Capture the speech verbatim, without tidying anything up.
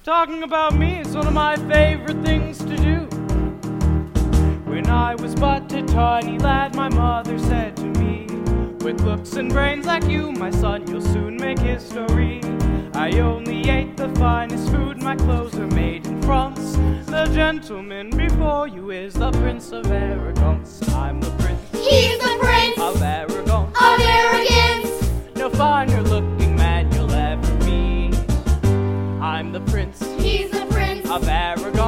Talking about me is one of my favorite things to do. When I was but a tiny lad, my mother said to me, with looks and brains like you, my son, you'll soon make history. I only ate the finest food, my clothes are made in France. The gentleman before you is the Prince of Arrogance. I'm the Prince. He's the Prince of Arrogance. Of Arrogance. No finer looking man you'll ever meet. I'm the Prince. He's the Prince of Arrogance.